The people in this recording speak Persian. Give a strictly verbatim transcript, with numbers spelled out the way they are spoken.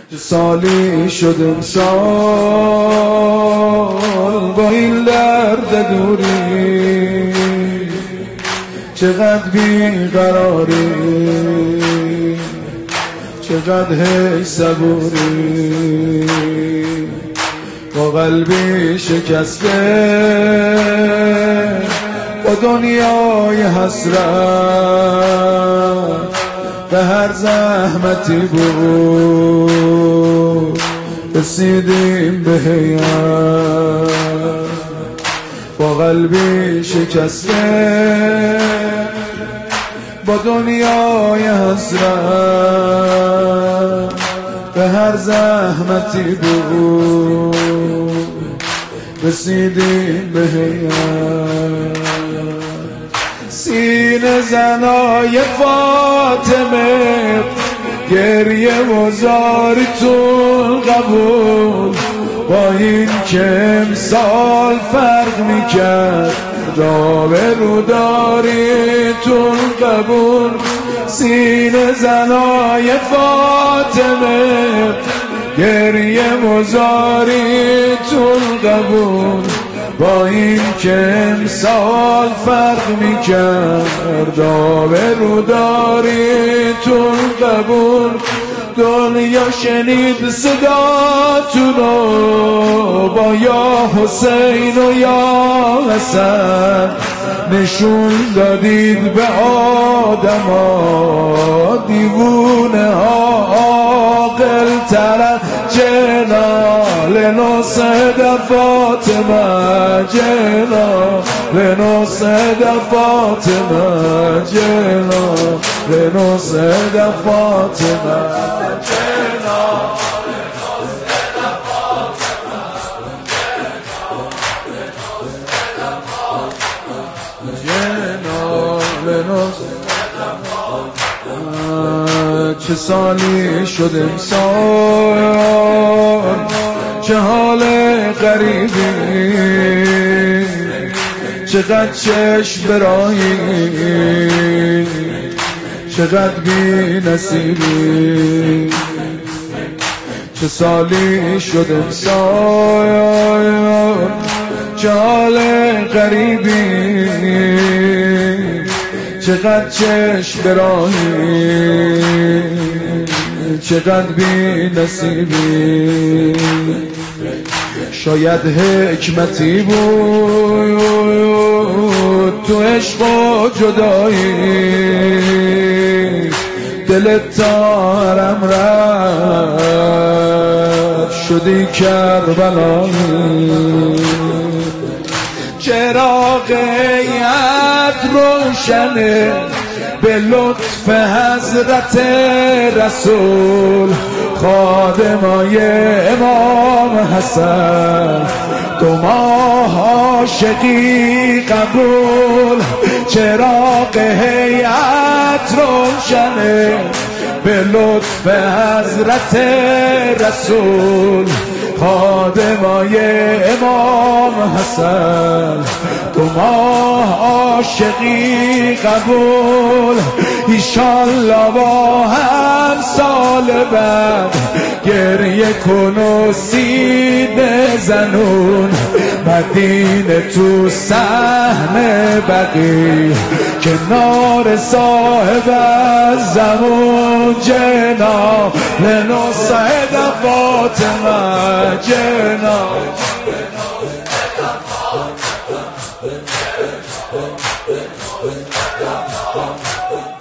چه سالی شد امسال با این درد دوری، چقدر بیقراری، چقدر هی صبوری، با قلبی شکسته، با دنیای حسرت به هر زحمتی بود رسیدیم به هیئت، با قلبی شکسته، با دنیای حسرت به هر زحمتی بود رسیدیم به هیئت. سینه زنای فاطمه گریه و زاریتون قبول، با این که امسال فرق میکرد آبرو داریتون قبول. سینه زنای فاطمه گریه و زاریتون قبول، با این که امسال فرق میکرد آبرو داریتون قبول. دنیا شنید صداتونو با یا حسین و یا حسن، نشون دادید به آدما دیوونه ها عاقل ترن. جنا لنصد فاطمه، جنا لنصد فاطمه، جنا لنصد فاطمه، جنا لنصد فاطمه، جنا لنصد. چه سالی شد امسال، چه حال غریبی، چقدر چشم براهی، چقدر بی نصیبی. چه سالی شد امسال، چه حال غریبی، چقدر چشم براهی، چقدر بی نصیبی. شاید حکمتی بود تو عشق و جدایی، دلت تارم رفت شدی کربلایی. چراغ هیئت روشنه به لطف حضرت رسول، خادمای امام حسن دو ماه عاشقی قبول. چراغ هیئت روشنه به لطف حضرت رسول، خادمای امام حسن دو ماه عاشقی قبول. ایشالله با هم سال بعد گریه کن و سینه زنون، مدینه تو صحن بقی کنار صاحب زمان. جنا لنصد فاطمه، جنا